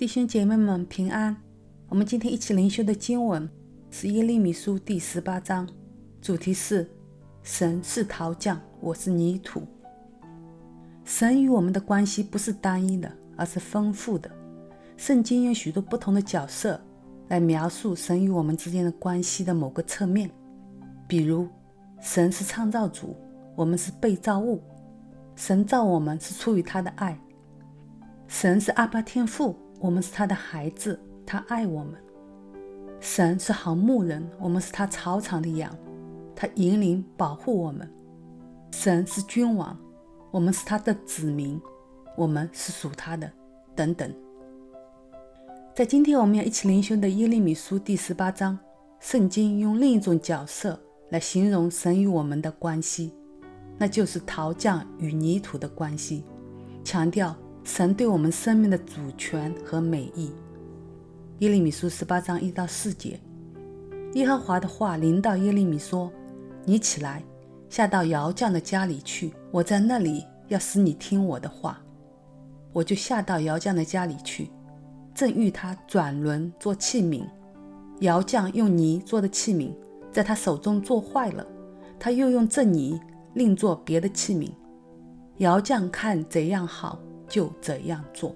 弟兄姐妹们平安。我们今天一起灵修的经文是耶利米书第18章，主题是神是陶匠，我是泥土。神与我们的关系不是单一的，而是丰富的。圣经用许多不同的角色来描述神与我们之间的关系的某个侧面，比如神是创造主，我们是被造物。神造我们是出于他的爱。神是阿爸天父，我们是他的孩子，他爱我们。神是好牧人，我们是他草场的羊，他引领保护我们。神是君王，我们是他的子民，我们是属他的，等等。在今天我们要一起灵修的耶利米书第18章，圣经用另一种角色来形容神与我们的关系，那就是陶匠与泥土的关系，强调神对我们生命的主权和美意。耶利米书18章1到4节，耶和华的话临到耶利米说：你起来，下到窑匠的家里去，我在那里要使你听我的话。我就下到窑匠的家里去，正遇他转轮做器皿，窑匠用泥做的器皿在他手中做坏了，他又用这泥另做别的器皿，窑匠看怎样好就怎样做。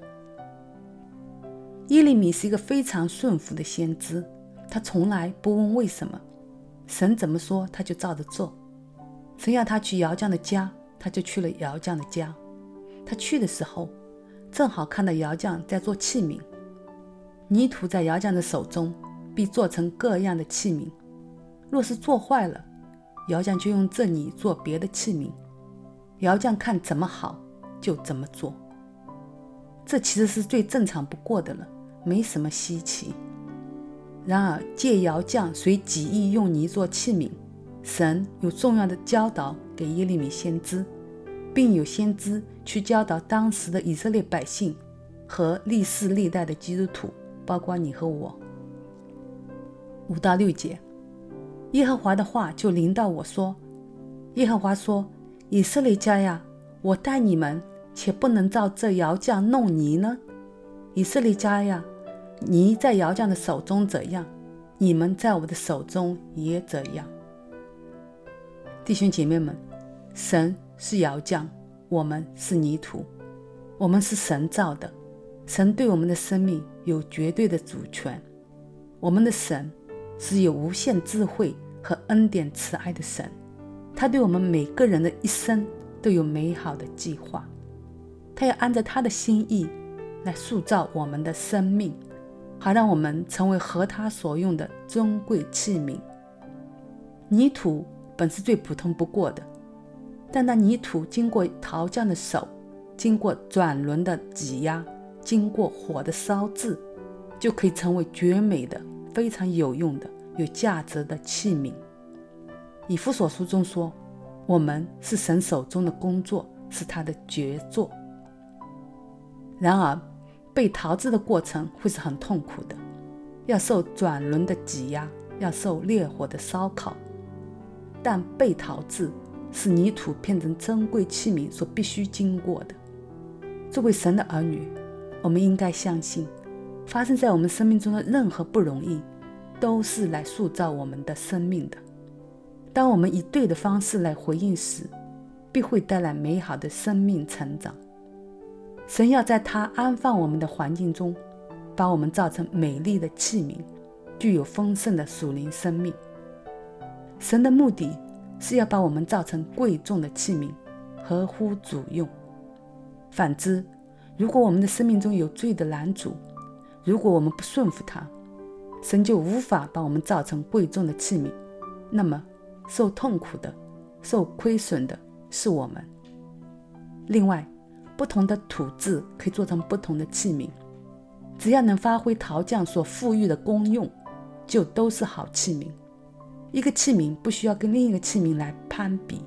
耶利米是一个非常顺服的先知，他从来不问为什么，神怎么说他就照着做。神要他去窑匠的家，他就去了窑匠的家。他去的时候正好看到窑匠在做器皿，泥土在窑匠的手中必做成各样的器皿，若是做坏了，窑匠就用这泥做别的器皿，窑匠看怎么好就怎么做。这其实是最正常不过的了，没什么稀奇。然而借窑匠随己意用泥做器皿，神有重要的教导给耶利米先知，并有先知去教导当时的以色列百姓和历世历代的基督徒，包括你和我。5到6节，耶和华的话就临到我说：耶和华说，以色列家呀，我待你们，且不能照这窑匠弄泥呢？以色列家呀，泥在窑匠的手中怎样，你们在我的手中也怎样。弟兄姐妹们，神是窑匠，我们是泥土，我们是神造的。神对我们的生命有绝对的主权。我们的神是有无限智慧和恩典慈爱的神，他对我们每个人的一生都有美好的计划，他要按照他的心意来塑造我们的生命，好让我们成为合他所用的尊贵器皿。泥土本是最普通不过的，但那泥土经过陶匠的手，经过转轮的挤压，经过火的烧制，就可以成为绝美的、非常有用的、有价值的器皿。以弗所书中说，我们是神手中的工作，是他的杰作。然而被陶制的过程会是很痛苦的，要受转轮的挤压，要受烈火的烧烤。但被陶制是泥土变成珍贵器皿所必须经过的。作为神的儿女，我们应该相信，发生在我们生命中的任何不容易，都是来塑造我们的生命的。当我们以对的方式来回应时，必会带来美好的生命成长。神要在他安放我们的环境中，把我们造成美丽的器皿，具有丰盛的属灵生命。神的目的是要把我们造成贵重的器皿，合乎主用。反之，如果我们的生命中有罪的拦阻，如果我们不顺服他，神就无法把我们造成贵重的器皿，那么受痛苦的、受亏损的是我们。另外，不同的土质可以做成不同的器皿，只要能发挥陶匠所赋予的功用，就都是好器皿。一个器皿不需要跟另一个器皿来攀比。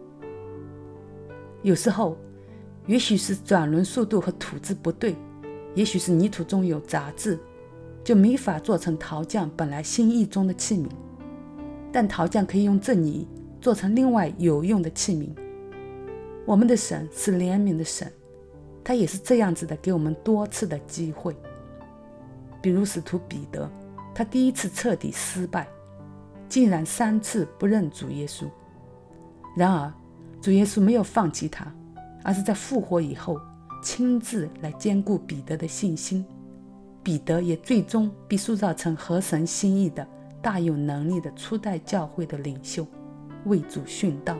有时候，也许是转轮速度和土质不对，也许是泥土中有杂质，就没法做成陶匠本来心意中的器皿。但陶匠可以用这泥做成另外有用的器皿。我们的神是怜悯的神，他也是这样子的，给我们多次的机会。 比如使徒彼得，他第一次彻底失败，竟然3次不认主耶稣。然而主耶稣没有放弃他，而是在复活以后亲自来兼顾彼得的信心。彼得也最终被塑造成合神心意的大有能力的初代教会的领袖，为主殉道。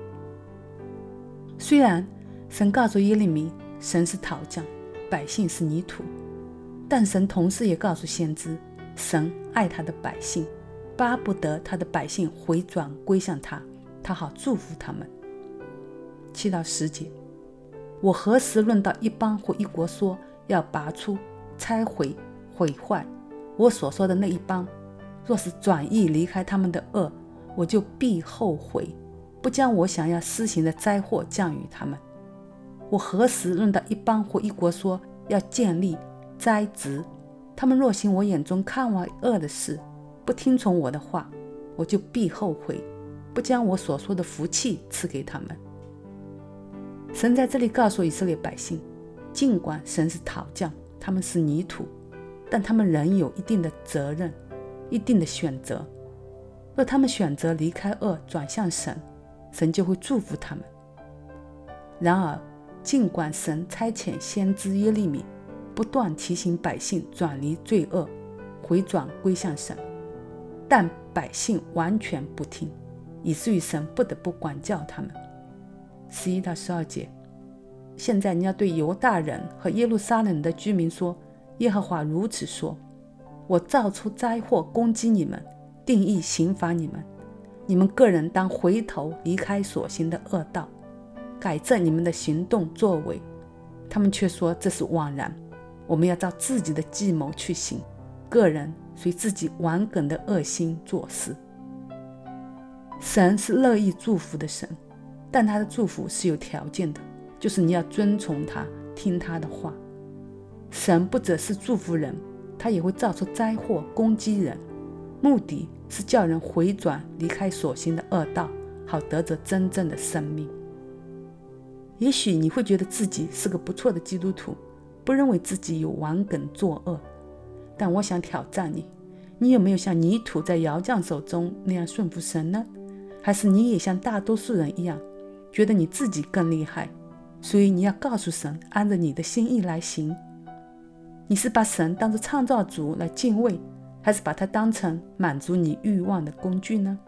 虽然神告诉耶利米神是陶匠，百姓是泥土，但神同时也告诉先知，神爱他的百姓，巴不得他的百姓回转归向他，他好祝福他们。7到10节，我何时论到一邦或一国说要拔出、拆毁、毁坏我所说的那一邦，若是转意离开他们的恶，我就必后悔，不将我想要施行的灾祸降于他们。我何时论到一邦或一国说要建立、栽植，他们若行我眼中看为恶的事，不听从我的话，我就必后悔，不将我所说的福气赐给他们。神在这里告诉以色列百姓，尽管神是陶匠，他们是泥土，但他们仍有一定的责任，一定的选择。若他们选择离开恶转向神，神就会祝福他们。然而尽管神差遣先知耶利米不断提醒百姓转离罪恶，回转归向神，但百姓完全不听，以至于神不得不管教他们。11到12节，现在你要对犹大人和耶路撒冷的居民说，耶和华如此说，我造出灾祸攻击你们，定义刑罚你们，你们个人当回头离开所行的恶道，改正你们的行动作为。他们却说这是枉然，我们要照自己的计谋去行，个人随自己顽梗的恶心做事。神是乐意祝福的神，但他的祝福是有条件的，就是你要遵从他，听他的话。神不只是祝福人，他也会造出灾祸攻击人，目的是叫人回转离开所行的恶道，好得着真正的生命。也许你会觉得自己是个不错的基督徒，不认为自己有顽梗作恶，但我想挑战你，你有没有像泥土在窑匠手中那样顺服神呢？还是你也像大多数人一样，觉得你自己更厉害，所以你要告诉神按着你的心意来行？你是把神当作创造主来敬畏，还是把它当成满足你欲望的工具呢？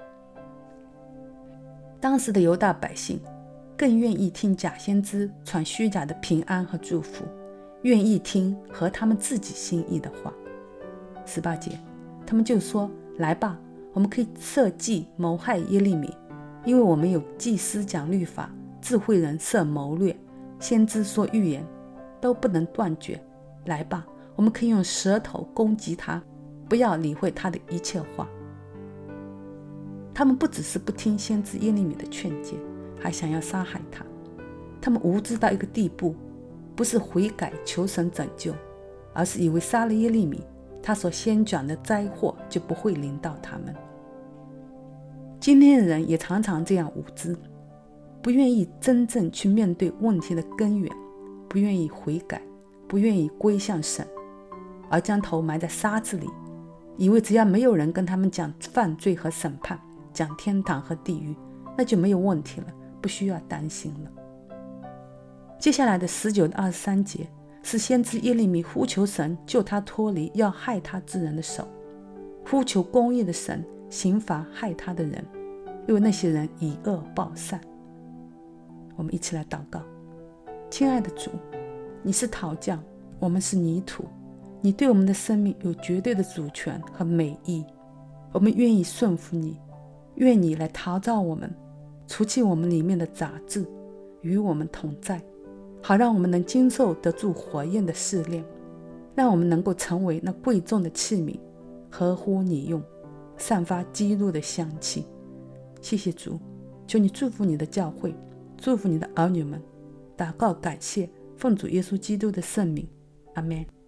当时的犹大百姓更愿意听假先知传虚假的平安和祝福，愿意听合他们自己心意的话。18节，他们就说，来吧，我们可以设计谋害耶利米，因为我们有祭司讲律法，智慧人设谋略，先知说预言，都不能断绝。来吧，我们可以用舌头攻击他，不要理会他的一切话。他们不只是不听先知耶利米的劝诫，还想要杀害他。他们无知到一个地步，不是悔改求神拯救，而是以为杀了耶利米，他所先讲的灾祸就不会临到他们。今天的人也常常这样无知，不愿意真正去面对问题的根源，不愿意悔改，不愿意归向神，而将头埋在沙子里，以为只要没有人跟他们讲犯罪和审判，讲天堂和地狱，那就没有问题了，不需要担心了。接下来的19到23节是先知耶利米呼求神救他脱离要害他之人的手，呼求公义的神刑罚害他的人，因为那些人以恶报善。我们一起来祷告。亲爱的主，你是陶匠，我们是泥土，你对我们的生命有绝对的主权和美意，我们愿意顺服你，愿你来陶造我们，除去我们里面的杂质，与我们同在，好让我们能经受得住火焰的试炼，让我们能够成为那贵重的器皿，合乎你用，散发基督的香气。谢谢主，求你祝福你的教会，祝福你的儿女们。祷告感谢，奉主耶稣基督的圣名，阿们。